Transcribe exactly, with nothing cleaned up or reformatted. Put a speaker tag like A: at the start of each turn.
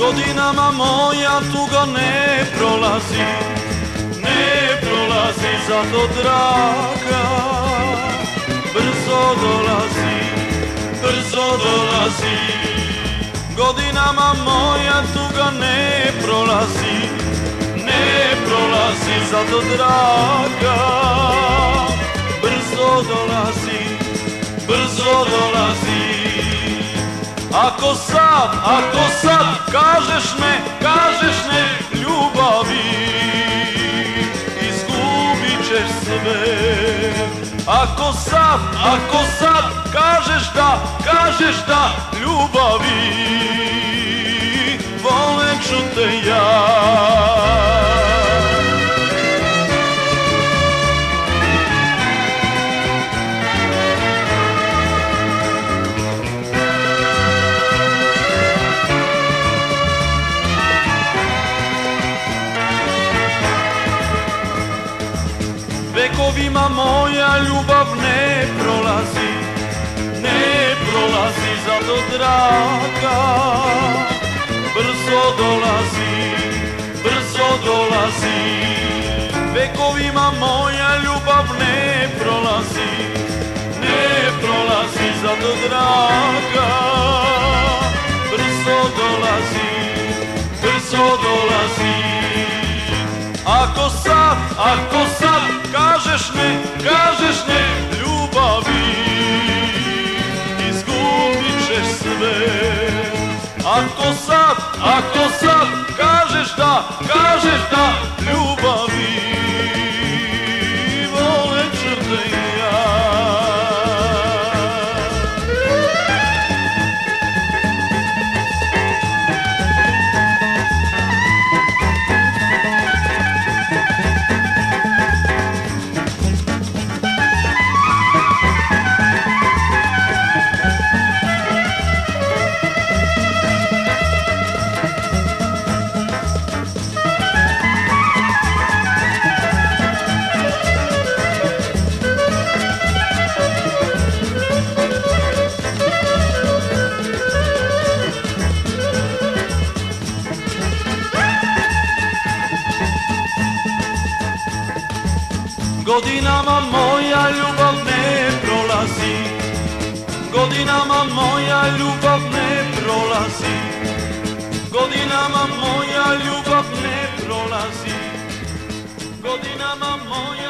A: Godinama moja tuga ne prolazi, ne prolazi, zato draga brzo dolazi, brzo dolazi. Godinama moja tuga ne prolazi, ne prolazi, zato draga brzo dolazi, brzo dolazi. Ako sad, ako sad kažeš ne, kažeš ne ljubavi, izgubit ćeš sve. Ako sad, ako sad kažeš da, kažeš da ljubavi, volet ću te ja. Vekovima moja ljubav ne prolazi, ne prolazi, zato draga brzo dolazi, brzo dolazi. Vekovima moja ljubav ne prolazi, ne prolazi, zato draga brzo dolazi, brzo dolazi. Ako sad, ako sad kažeš ne, kažeš ne ljubavi, izgubit ćeš sve. Ako sad, ako sad kažeš da, kažeš da ljubavi, volet ću te ja. Godinama moja ljubav ne prolazi, godinama moja ljubav ne prolazi, godinama moja ljubav ne prolazi, godinama moja